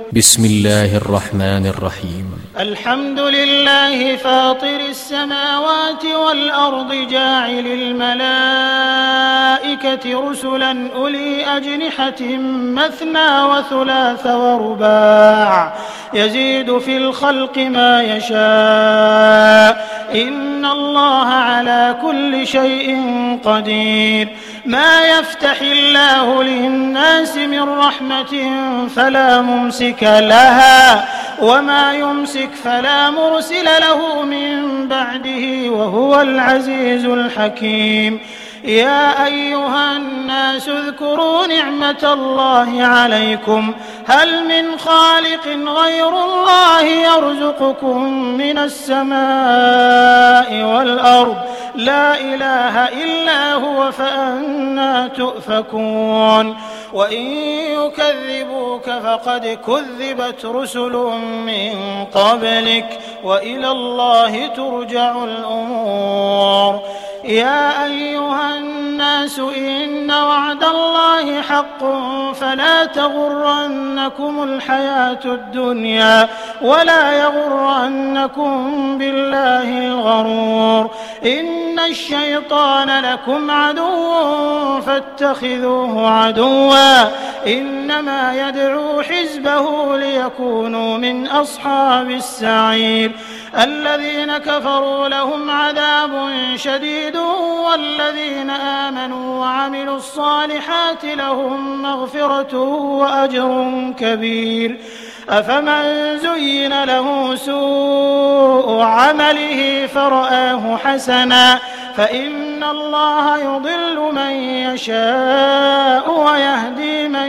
بسم الله الرحمن الرحيم. الحمد لله فاطر السماوات والأرض جاعل الملائكة رسلا أولي أجنحة مثنى وثلاث ورباع يزيد في الخلق ما يشاء إن الله على كل شيء قدير. ما يفتح الله للناس من رحمة فلا ممسك لها وما يمسك فلا مرسل له من بعده وهو العزيز الحكيم. يا أيها الناس اذكروا نعمة الله عليكم هل من خالق غير الله يرزقكم من السماء والأرض لا إله إلا هو فأنى تؤفكون. وإن يكذبوك فقد كذبت رسل من قبلك وإلى الله ترجع الأمور. يا أيها الناس إن وعد الله حق فلا تغرنكم الحياة الدنيا ولا يغرنكم بالله الغرور. إن الشيطان لكم عدو فاتخذوه عدوا إنما يدعو حزبه ليكونوا من أصحاب السعير. الذين كفروا لهم عذاب شديد والذين آمنوا وعملوا الصالحات لهم مغفرة وأجر كبير. أفمن زين له سوء عمله فرآه حسنا فإن الله يضل من يشاء ويهدي من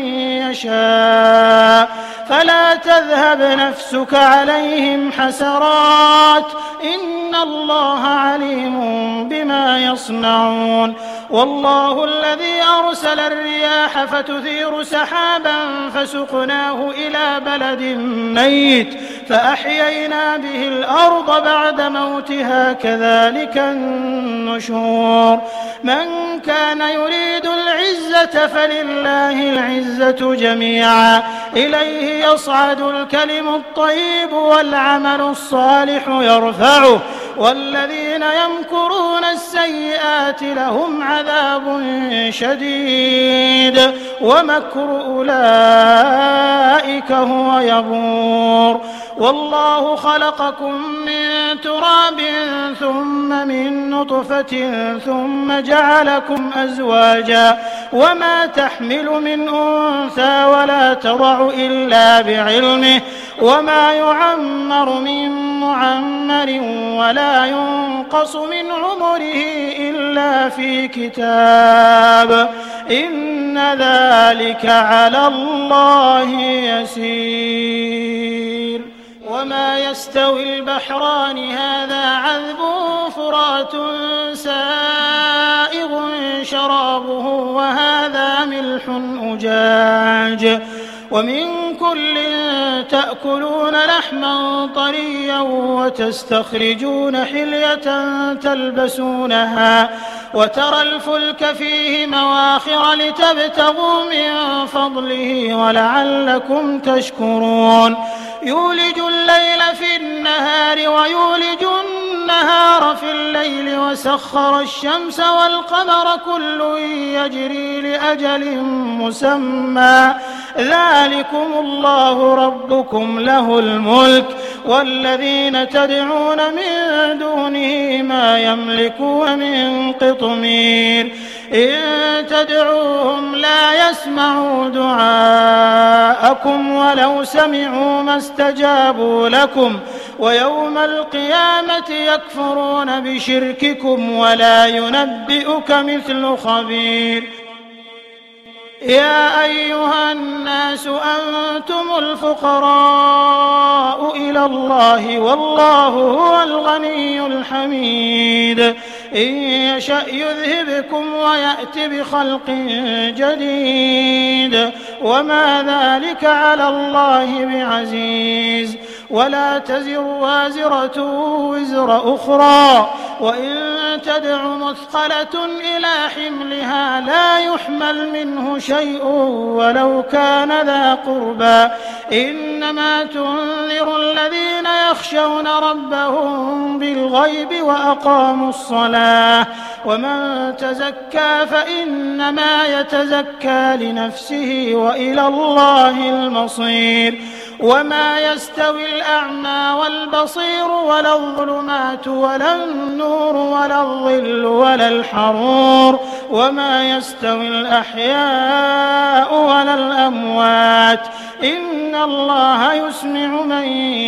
يشاء فلا تذهب نفسك عليهم حسرات إن الله عليم بما يصنعون. والله الذي أرسل الرياح فتثير سحابا فسقناه إلى بلد ميت فأحيينا به الأرض بعد موتها كذلك النشور. من كان يريد العزة فلله العزة جميعا إليه يصعد الكلم الطيب والعمل الصالح يرفعه والذين يمكرون السيئات لهم عذاب شديد ومكر أولئك هو يبور. والله خلقكم من تراب ثم من نطفة ثم جعلكم أزواجا وما تحمل من أنثى ولا تضع إلا بعلمه وما يعمر من معمر ولا ينقص من عمره إلا في كتاب إن ذلك على الله يسير. وما يستوي البحران هذا عذب فرات سائغ شرابه وهذا ملح أجاج ومن كل تأكلون لحما طريا وتستخرجون حلية تلبسونها وترى الفلك فيه مواخر لتبتغوا من فضله ولعلكم تشكرون. يولج الليل في النهار ويولج النهار في الليل وسخر الشمس والقمر كل يجري لأجل مسمى ذلكم الله ربكم له الملك والذين تدعون من دونه ما يملكون من قطمير. إن تدعوهم لا يسمعوا دعاءكم ولو سمعوا ما استجابوا لكم ويوم القيامة يكفرون بشرككم ولا ينبئك مثل خبير. يا أيها الناس أنتم الفقراء إلى الله والله هو الغني الحميد. إن يشأ يذهبكم ويأت بخلق جديد وما ذلك على الله بعزيز. ولا تزر وازرة وزر أخرى وإن تدع مثقلة إلى حملها لا يحمل منه شيء ولو كان ذا قربى إنما تنذر الذين يخشون ربهم بالغيب وأقاموا الصلاة ومن تزكى فإنما يتزكى لنفسه وإلى الله المصير وما يستوي الأعمى والبصير ولا الظلمات ولا النور ولا الظل ولا الحرور وما يستوي الأحياء ولا الأموات إن الله يسمع من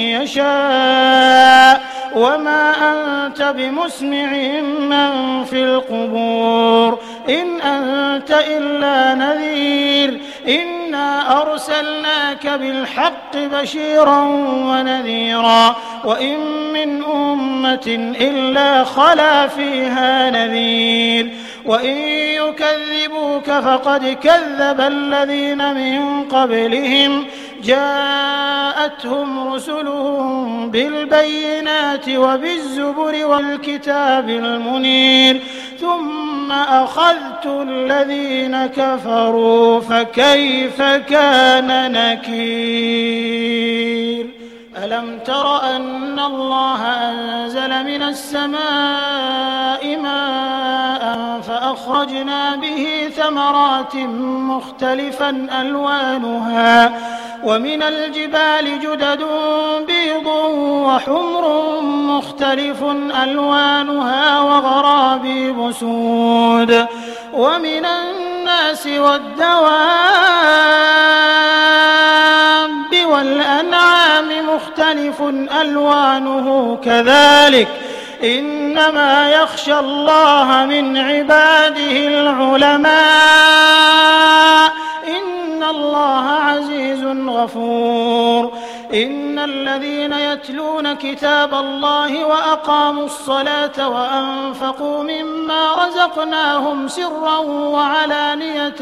يشاء وما أنت بمسمع من في القبور إن أنت إلا نذير إنا أرسلناك بالحق بشيرا ونذيرا وإن من أمة إلا خلا فيها نذير وإن يكذبوك فقد كذب الذين من قبلهم جاءتهم رسلهم بالبينات وبالزبر والكتاب المنير ثم أخذت الذين كفروا فكيف كان نكير ألم تر أن الله أنزل من السماء ماء فأخرجنا به ثمرات مختلفا ألوانها ومن الجبال جدد بيض وحمر مختلف ألوانها وغرابيب سود ومن الناس والدواب والأنعام مختلف ألوانه كذلك إنما يخشى الله من عباده العلماء إن الله عزيز غفور إن الذين يتلون كتاب الله وأقاموا الصلاة وأنفقوا مما رزقناهم سرا وعلانية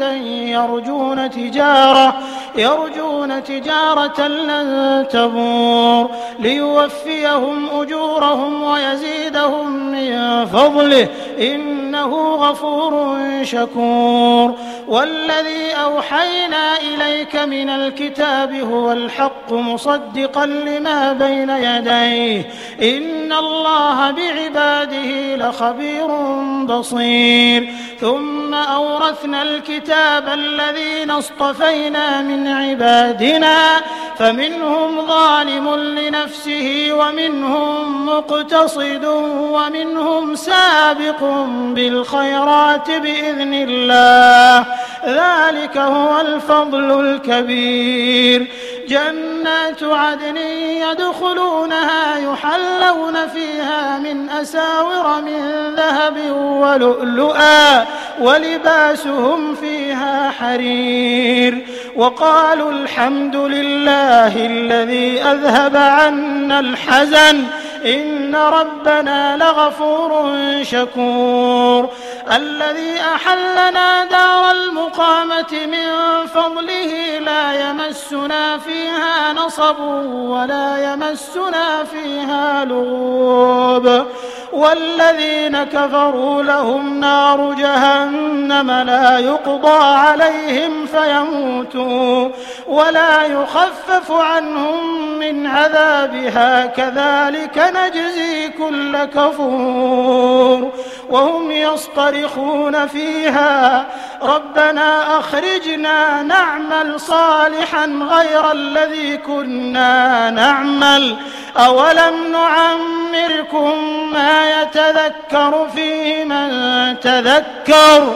يرجون تجارة لن تبور ليوفيهم أجورهم ويزيدهم من فضله إنه غفور شكور والذي أوحينا إليك من الكتاب هو الحق مصدقا لما بين يديه إن الله بعباده لخبير بصير ثم أورثنا الكتاب الذين اصطفينا من عبادنا فمنهم ظالم لنفسه ومنهم مقتصد ومنهم سابق بالخيرات بإذن الله ذلك هو الفضل الكبير جنات عدن يدخلونها يحلون فيها من أساور من ذهب ولؤلؤا ولباسهم فيها حرير وقالوا الحمد لله الذي أذهب عنا الحزن إن ربنا لغفور شكور الذي أحلنا دار المقامة من فضله لا يمسنا فيها نصب ولا يمسنا فيها لغوب والذين كفروا لهم نار جهنم لا يقضى عليهم فيموتوا ولا يخفف عنهم من عذابها كذلك نجزي كل كفور وهم يصطرخون فيها ربنا أخرجنا نعمل صالحا غير الذي كنا نعمل أولم نعمركم ما يتذكر فيه من تذكر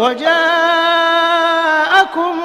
وجاءكم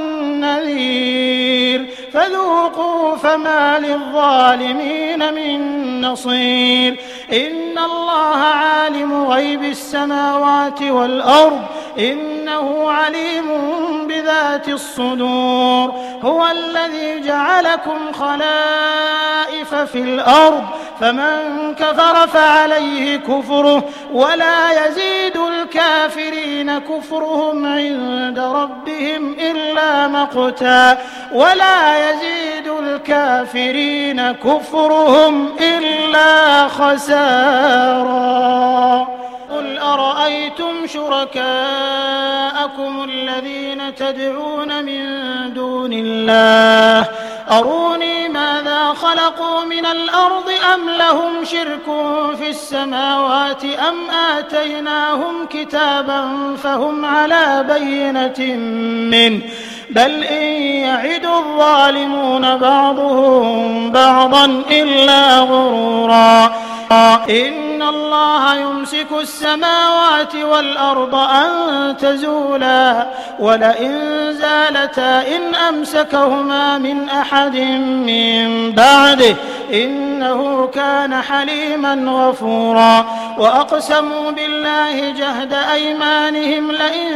النذير فذوقوا فما للظالمين من نصير إن الله عالم غيب السماوات والأرض إنه عليم بذات الصدور هو الذي جعلكم خلائف في الأرض فمن كفر فعليه كفره ولا يزيد الكافرين كفرهم عند ربهم إلا مقتا ولا يزيد الكافرين كفرهم إلا خسارا قل أفرأيتم شركاءكم الذين تدعون من دون الله أروني ماذا خلقوا من الأرض أم لهم شرك في السماوات أم آتيناهم كتابا فهم على بينة منه بل إن يعد الظالمون بعضهم بعضا إلا غرورا إن الله يمسك السماوات والأرض أن تزولا ولئن زالتا إن أمسكهما من أحد من بعده إنه كان حليما غفورا وأقسموا بالله جهد أيمانهم لئن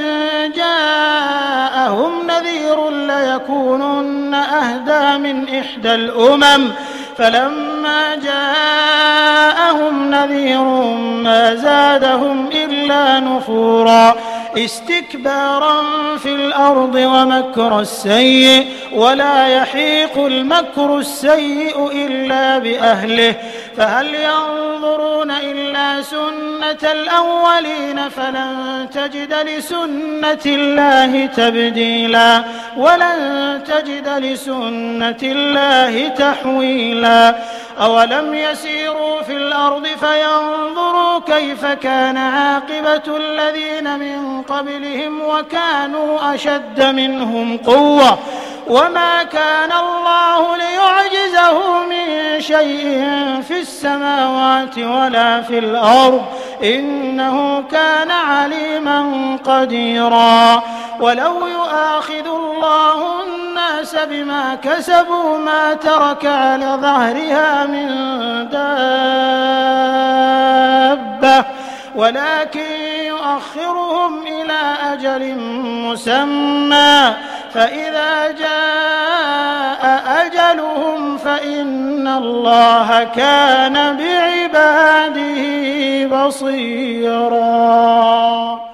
جاءهم نذير ليكونن أهدى من إحدى الأمم فلما جاءهم نذير ما زادهم إلا نفورا استكبارا في الأرض ومكر السيء ولا يحيق المكر السيء إلا بأهله فهل ينظرون إلا سنة الأولين فلن تجد لسنة الله تبديلا ولن تجد لسنة الله تحويلا أولم يسيروا في الأرض فينظروا كيف كان عاقبة الذين من قبلهم وكانوا أشد منهم قوة وما كان الله ليعجزه من شيء في السماوات ولا في الأرض إنه كان عليما قديرا ولو يؤاخذ الله الناس بما كسبوا ما ترك على ظهرها من دابة ولكن يؤخرهم إلى أجل مسمى فإذا جاء أجلهم فإن الله كان بعباده بصيرا.